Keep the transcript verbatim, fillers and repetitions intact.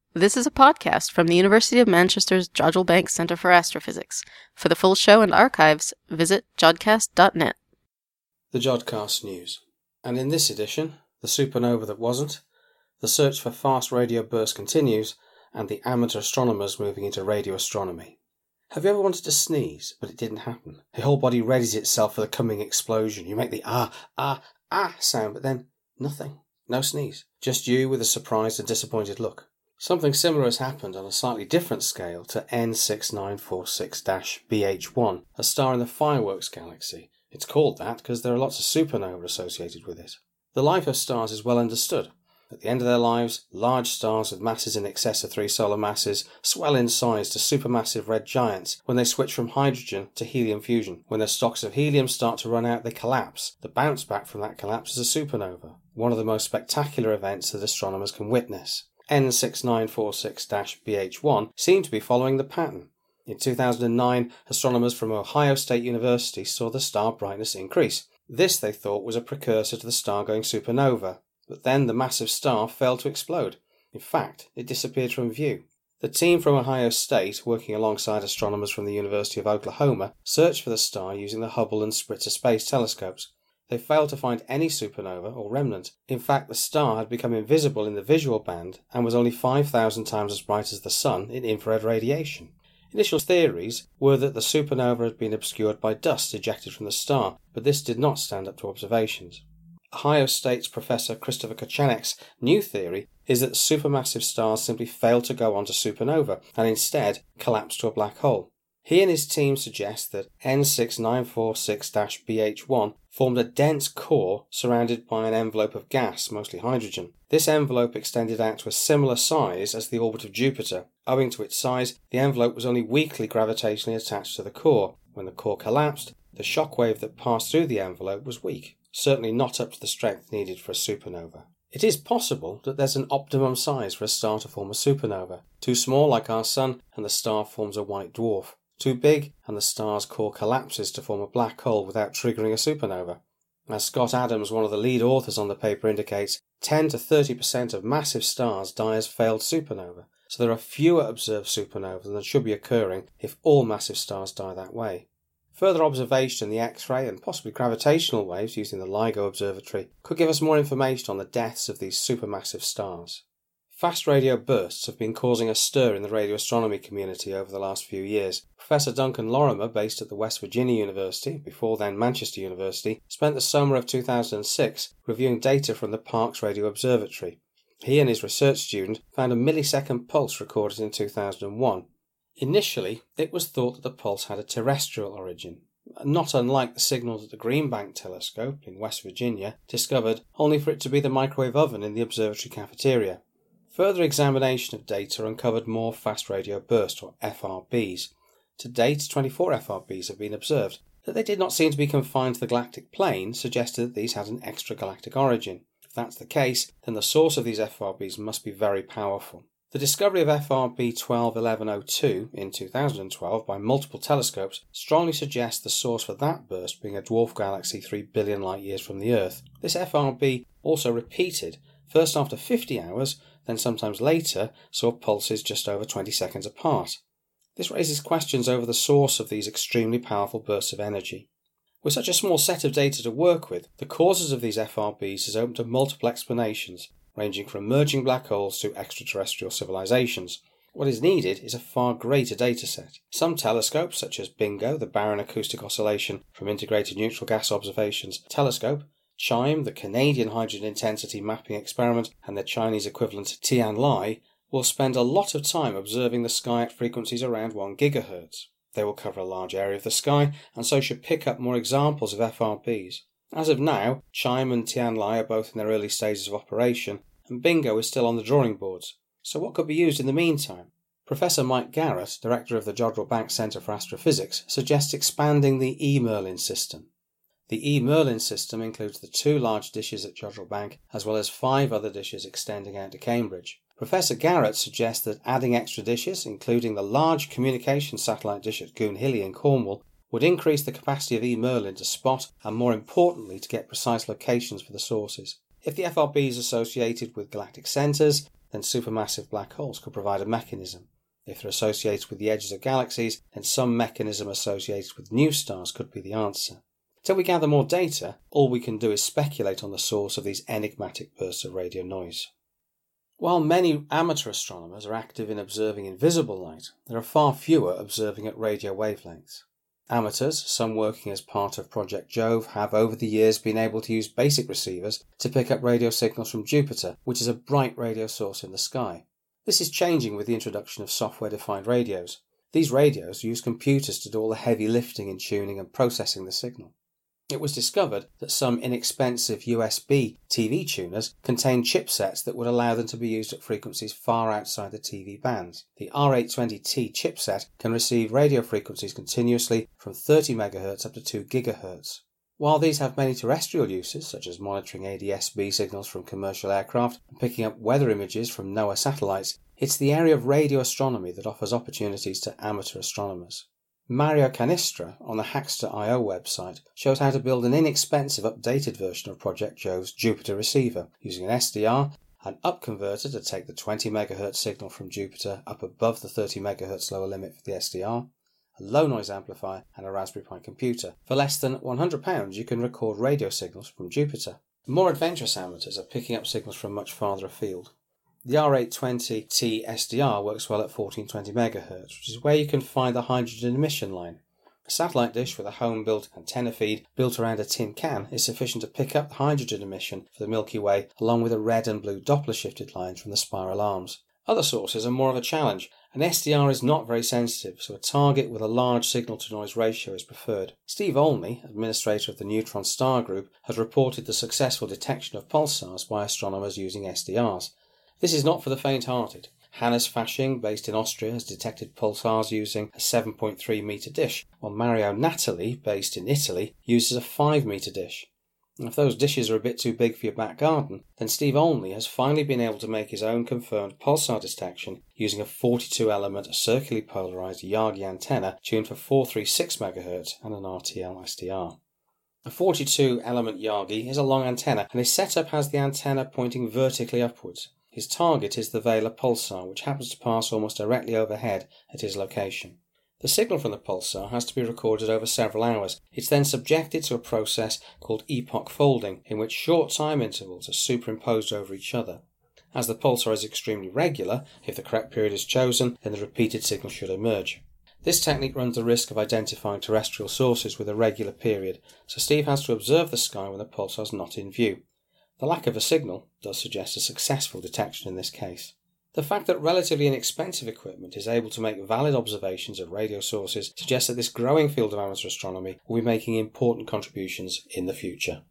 This is a podcast from the University of Manchester's Jodrell Bank Centre for Astrophysics. For the full show and archives, visit jodcast dot net. The Jodcast News. And in this edition, the supernova that wasn't, the search for fast radio bursts continues, and the amateur astronomers moving into radio astronomy. Have you ever wanted to sneeze, but it didn't happen? Your whole body readies itself for the coming explosion. You make the ah, ah, ah sound, but then nothing. No sneeze. Just you with a surprised and disappointed look. Something similar has happened on a slightly different scale to N six nine four six B H one, a star in the Fireworks galaxy. It's called that because there are lots of supernovae associated with it. The life of stars is well understood. At the end of their lives, large stars with masses in excess of three solar masses swell in size to supermassive red giants when they switch from hydrogen to helium fusion. When their stocks of helium start to run out, they collapse. The bounce back from that collapse is a supernova, one of the most spectacular events that astronomers can witness. N six nine four six B H one seemed to be following the pattern. In two thousand nine, astronomers from Ohio State University saw the star brightness increase. This, they thought, was a precursor to the star going supernova. But then the massive star failed to explode. In fact, it disappeared from view. The team from Ohio State, working alongside astronomers from the University of Oklahoma, searched for the star using the Hubble and Spitzer space telescopes. They failed to find any supernova or remnant. In fact, the star had become invisible in the visual band and was only five thousand times as bright as the Sun in infrared radiation. Initial theories were that the supernova had been obscured by dust ejected from the star, but this did not stand up to observations. Ohio State's Professor Christopher Kochanek's new theory is that supermassive stars simply fail to go on to supernova and instead collapse to a black hole. He and his team suggest that N six nine four six B H one formed a dense core surrounded by an envelope of gas, mostly hydrogen. This envelope extended out to a similar size as the orbit of Jupiter. Owing to its size, the envelope was only weakly gravitationally attached to the core. When the core collapsed, the shock wave that passed through the envelope was weak, certainly not up to the strength needed for a supernova. It is possible that there's an optimum size for a star to form a supernova. Too small, like our Sun, and the star forms a white dwarf. Too big, and the star's core collapses to form a black hole without triggering a supernova. As Scott Adams, one of the lead authors on the paper, indicates, ten to thirty percent of massive stars die as failed supernova, so there are fewer observed supernovas than should be occurring if all massive stars die that way. Further observation in the X-ray and possibly gravitational waves using the LIGO Observatory could give us more information on the deaths of these supermassive stars. Fast radio bursts have been causing a stir in the radio astronomy community over the last few years. Professor Duncan Lorimer, based at the West Virginia University, before then Manchester University, spent the summer of two thousand six reviewing data from the Parkes Radio Observatory. He and his research student found a millisecond pulse recorded in two thousand one. Initially, it was thought that the pulse had a terrestrial origin, not unlike the signal that the Green Bank Telescope in West Virginia discovered, only for it to be the microwave oven in the observatory cafeteria. Further examination of data uncovered more fast radio bursts, or F R Bs. To date, twenty-four F R Bs have been observed. That they did not seem to be confined to the galactic plane suggested that these had an extragalactic origin. If that's the case, then the source of these F R Bs must be very powerful. The discovery of F R B twelve eleven oh two in two thousand twelve by multiple telescopes strongly suggests the source for that burst being a dwarf galaxy three billion light-years from the Earth. This F R B also repeated, first after fifty hours, then sometimes later saw pulses just over twenty seconds apart. This raises questions over the source of these extremely powerful bursts of energy. With such a small set of data to work with, the causes of these F R Bs is open to multiple explanations, ranging from emerging black holes to extraterrestrial civilizations. What is needed is a far greater data set. Some telescopes, such as BINGO, the Baryon Acoustic Oscillation from Integrated Neutral Gas Observations Telescope, CHIME, the Canadian Hydrogen Intensity Mapping Experiment, and their Chinese equivalent Tianlai, will spend a lot of time observing the sky at frequencies around one gigahertz. They will cover a large area of the sky, and so should pick up more examples of F R Bs. As of now, CHIME and Tianlai are both in their early stages of operation, and BINGO is still on the drawing boards. So what could be used in the meantime? Professor Mike Garrett, director of the Jodrell Bank Centre for Astrophysics, suggests expanding the E. Merlin system. The E. Merlin system includes the two large dishes at Jodrell Bank, as well as five other dishes extending out to Cambridge. Professor Garrett suggests that adding extra dishes, including the large communication satellite dish at Goonhilly in Cornwall, would increase the capacity of E. Merlin to spot and, more importantly, to get precise locations for the sources. If the F R Bs associated with galactic centres, then supermassive black holes could provide a mechanism. If they're associated with the edges of galaxies, then some mechanism associated with new stars could be the answer. Till we gather more data, all we can do is speculate on the source of these enigmatic bursts of radio noise. While many amateur astronomers are active in observing invisible light, there are far fewer observing at radio wavelengths. Amateurs, some working as part of Project Jove, have over the years been able to use basic receivers to pick up radio signals from Jupiter, which is a bright radio source in the sky. This is changing with the introduction of software-defined radios. These radios use computers to do all the heavy lifting in tuning and processing the signal. It was discovered that some inexpensive U S B T V tuners contain chipsets that would allow them to be used at frequencies far outside the T V bands. The R eight twenty T chipset can receive radio frequencies continuously from thirty megahertz up to two gigahertz. While these have many terrestrial uses, such as monitoring A D S B signals from commercial aircraft and picking up weather images from NOAA satellites, it's the area of radio astronomy that offers opportunities to amateur astronomers. Mario Canistra on the Hackster dot I O website shows how to build an inexpensive updated version of Project Jove's Jupiter receiver using an S D R, an up converter to take the twenty megahertz signal from Jupiter up above the thirty megahertz lower limit for the S D R, a low noise amplifier and a Raspberry Pi computer. For less than one hundred pounds you can record radio signals from Jupiter. More adventurous amateurs are picking up signals from much farther afield. The R eight twenty T S D R works well at fourteen twenty megahertz, which is where you can find the hydrogen emission line. A satellite dish with a home-built antenna feed built around a tin can is sufficient to pick up the hydrogen emission for the Milky Way, along with the red and blue Doppler-shifted lines from the spiral arms. Other sources are more of a challenge. An S D R is not very sensitive, so a target with a large signal-to-noise ratio is preferred. Steve Olney, administrator of the Neutron Star Group, has reported the successful detection of pulsars by astronomers using S D Rs. This is not for the faint-hearted. Hannes Fasching, based in Austria, has detected pulsars using a seven point three metre dish, while Mario Natali, based in Italy, uses a five metre dish. And if those dishes are a bit too big for your back garden, then Steve Olney has finally been able to make his own confirmed pulsar detection using a forty-two element circularly polarised Yagi antenna tuned for four hundred thirty-six megahertz and an R T L S D R. A forty-two element Yagi is a long antenna, and his setup has the antenna pointing vertically upwards. His target is the Vela pulsar, which happens to pass almost directly overhead at his location. The signal from the pulsar has to be recorded over several hours. It's then subjected to a process called epoch folding, in which short time intervals are superimposed over each other. As the pulsar is extremely regular, if the correct period is chosen, then the repeated signal should emerge. This technique runs the risk of identifying terrestrial sources with a regular period, so Steve has to observe the sky when the pulsar is not in view. The lack of a signal does suggest a successful detection in this case. The fact that relatively inexpensive equipment is able to make valid observations of radio sources suggests that this growing field of amateur astronomy will be making important contributions in the future.